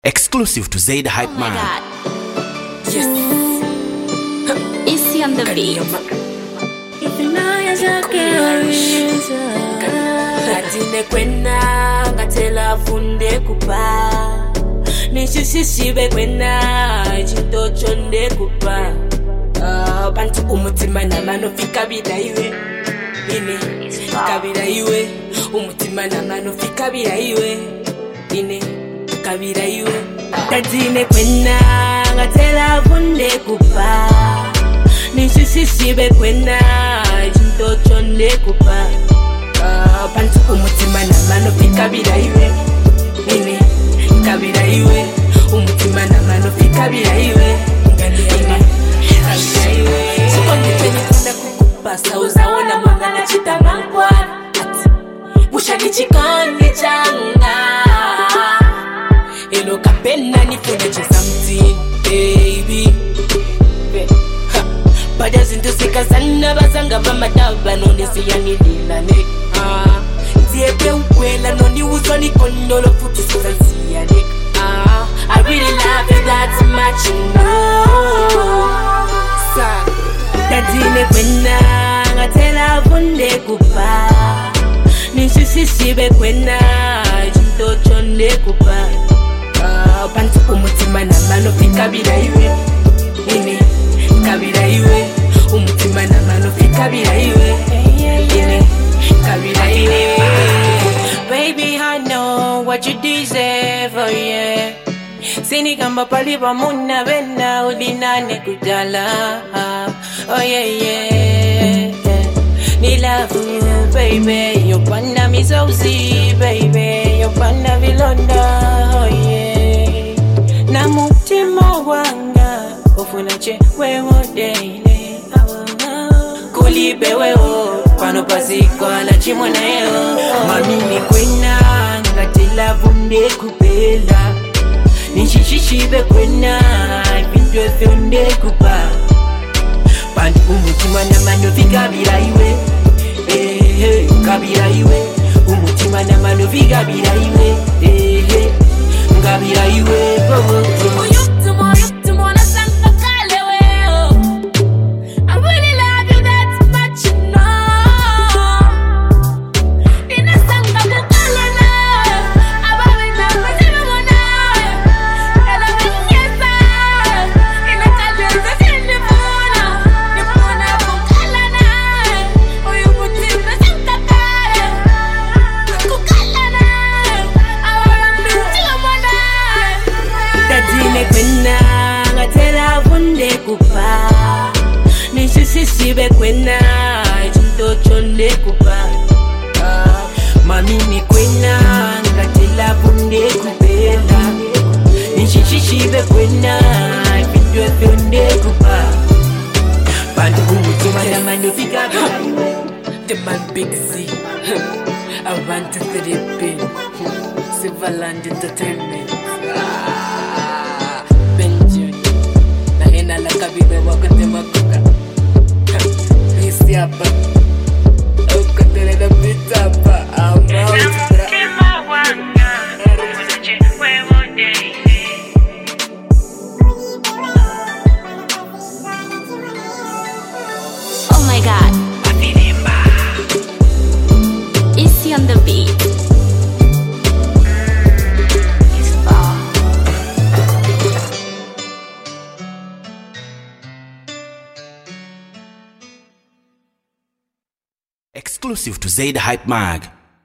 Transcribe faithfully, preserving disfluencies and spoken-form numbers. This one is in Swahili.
Exclusive to Zaid Hype Oh my Man. God. Yes. Easy on the beat. Katine kwena ngatela funde kupa nishishishibe kwena chinto chonde kupa uh, bantu umutima namano fika bidaiwe ine kabira iwe umutima namano fika bidaiwe ine kabira iwe katine kwena ngatela funde kupa nishishishibe kwena chinto chonde kupa uh, bantu umutima namano fika bidaiwe ine kabira iwe umutima namano fika bidaiwe ine kabira iwe sikongipeni kunda kukupasa uzaona mwanga na chita mangwana mushani chikani changa eno kapena nifune something baby bada zinto zikazana bazanga mamadaba nonesiyanililane ndiebe ukwela noniwuzwa nikondolo futhi sizaziyane I really love you that much, you know. Sa, dadine kwena ngatela funde kupa nishishishibe kwena chinto chonde kupa uh, bantu umutima namano fika bidaiwe ine kabira iwe umutima namano fika bidaiwe ine kabira iwe. Baby, I know what you deserve, oh yeah. Sini kama palipa muna vena ulinane kujala, oh yeah, yeah. Ni love you, baby. Yopanda mizozi, baby. Yopanda vilonda, oh yeah. Na mutima wanga ofunache wewo daily. Kulibe wewo pano pasiko ala chimona yo. Mami ni kwena ngatela funde kupela nishishishibe kwena ibintu funde kupa bantu umutima namano fika biraiwe eh eh kabira iwe umutima namano fika biraiwe eh eh ngabira iwe go go nishishishibe kwena chinto chonde kupa uh, mami ni kwena ngatela funde kupela nishishishibe kwena ibintu funde kupa bantu umutima namano fika bidaiwe. The man Big Z abantu Philippine Silverland Entertainment ah, Benjamin na hena la kabibe wakati makuka Isi hapa ukatele na bitapa amautra Oh my God. Easy on the beat. Exclusive to Zaid Hype Mag.